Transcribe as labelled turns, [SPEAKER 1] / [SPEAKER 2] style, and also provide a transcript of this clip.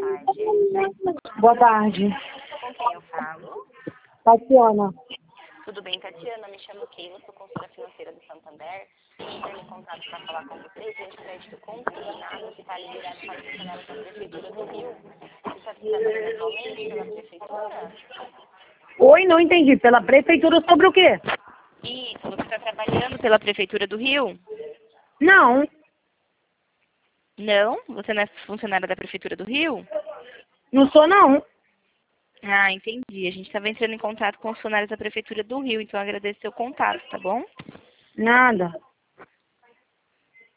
[SPEAKER 1] tarde.
[SPEAKER 2] Boa tarde.
[SPEAKER 1] Com quem eu falo?
[SPEAKER 2] Tatiana.
[SPEAKER 1] Tudo bem, Tatiana? Me chamo Keila, sou consultora financeira do Santander. Estou em contato para falar com você de crédito consignado que está liberado para funcionários da Prefeitura do Rio. Você está trabalhando atualmente pela Prefeitura?
[SPEAKER 2] Oi, não entendi. Pela prefeitura sobre o quê?
[SPEAKER 1] Isso, você está trabalhando pela Prefeitura do Rio?
[SPEAKER 2] Não,
[SPEAKER 1] Não? Você não é funcionária da Prefeitura do Rio?
[SPEAKER 2] não sou não.
[SPEAKER 1] Ah, entendi. A gente estava entrando em contato com os funcionários da Prefeitura do Rio, então eu agradeço seu contato, tá bom?
[SPEAKER 2] Nada.